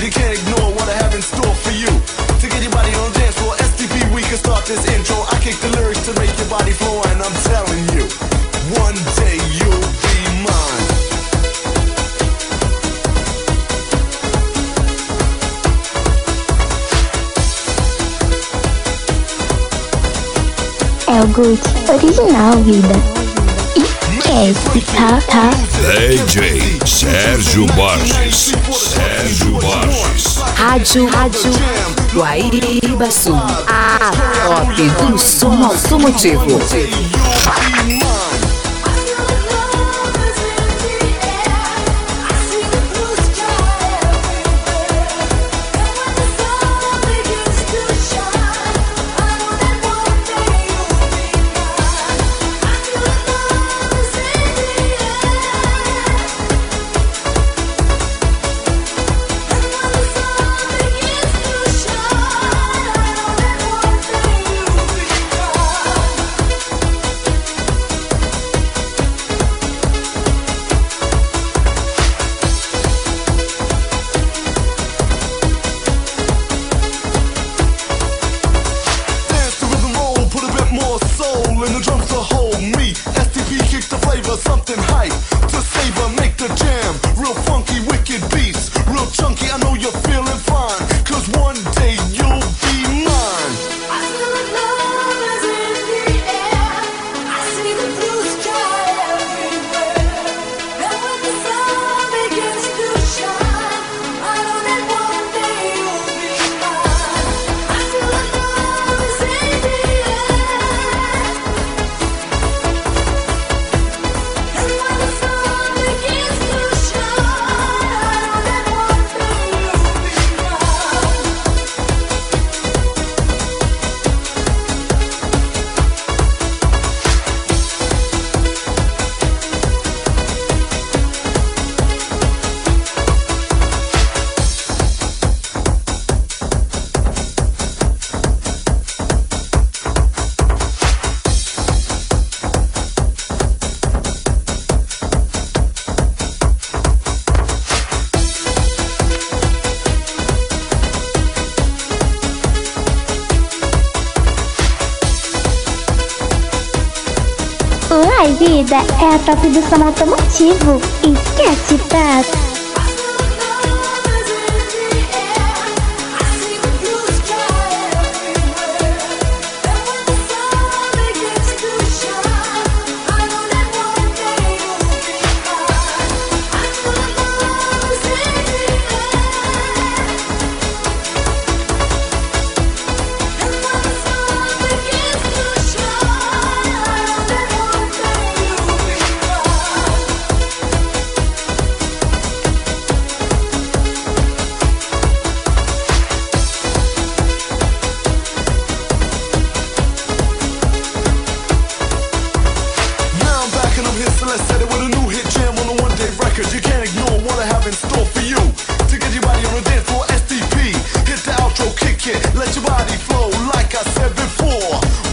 You can't ignore what I have in store for you. To get your body on the dance floor, STP, we can start this intro. I kick the lyrics to make your body flow, and I'm telling you, one day you'll be mine. É o Gucci original, vida. Esquece, tá? DJ Sérgio Borges. Sérgio Borges. Rádio Guaíba Sul. A top do som automotivo. Something hype to savor, make the jam real funky, wicked beats, real chunky. I know you're feeling fine, 'cause one day you'll be mine. I feel like love is in the air. I see the blue sky everywhere. And when the sun begins to shine, I know that one day you'll be mine. I feel like love is in the air. And when the sun begins to shine, I know that one day you'll be mine. Uai, vida, é a top do som automotivo. Esquece, tá? Let's set it with a new hit jam on a one-day record. You can't ignore what I have in store for you. To get your body on the dance floor, STP. Hit the outro, kick it, let your body flow. Like I said before,